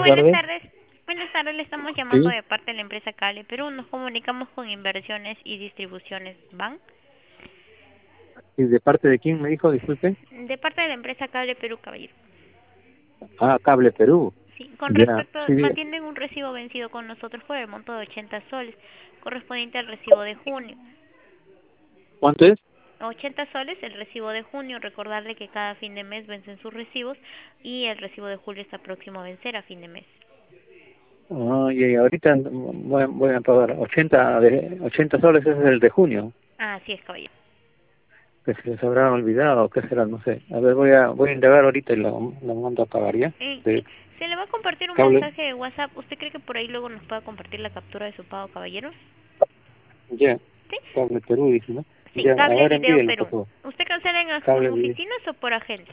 buenas tardes. tardes. Buenas tardes, le estamos llamando Sí. de parte de la empresa Cable Perú. Nos comunicamos con inversiones y distribuciones BAN. ¿Y de parte de quién me dijo? Disculpe. De parte de la empresa Cable Perú, caballero. Ah, Cable Perú. Sí, con Ya, respecto, sí. mantienen un recibo vencido con nosotros por el monto de 80 soles, correspondiente al recibo de junio. ¿Cuánto es? 80 soles el recibo de junio. Recordarle que cada fin de mes vencen sus recibos y el recibo de julio está próximo a vencer a fin de mes. Ah, y ahorita voy a pagar 80 soles, ese es el de junio. Ah, así es, caballero. Que se les habrá olvidado, qué será, no sé. A ver, voy a indagar ahorita y lo mando a pagar ya. Sí, De se le va a compartir un Cable. mensaje de WhatsApp. ¿Usted cree que por ahí luego nos pueda compartir la captura de su pago, caballero? Ya, Sí, Cable Perú, dice, ¿no? sí, Ya, a Cable ver, Video envíenlo, por Perú. favor. ¿Usted cancela en Cable Video. oficinas o por agente?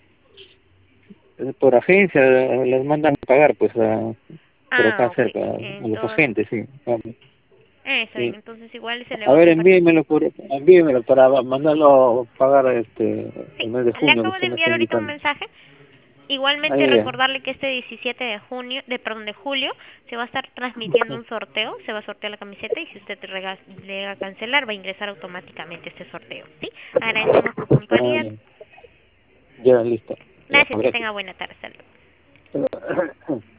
Por agencia les mandan a pagar, pues, por Ah, acá ok. cerca, a los Entonces, agentes, sí. Cable. eso bien. Sí. Entonces igual se le A va a ver, compartir. envíemelo para mandarlo a pagar el Sí, mes de le junio que acabo de usted me está enviar ahorita un indicando. mensaje. Ah, Igualmente ya, ya. recordarle que este 17 de junio, perdón, de julio, se va a estar transmitiendo un sorteo, se va a sortear la camiseta y si usted le a cancelar va a ingresar automáticamente este sorteo, ¿sí? Agradecemos su Ah, puntualidad. ya, listo. Ya, Gracias, que gracias. tenga buena tarde. Hasta luego.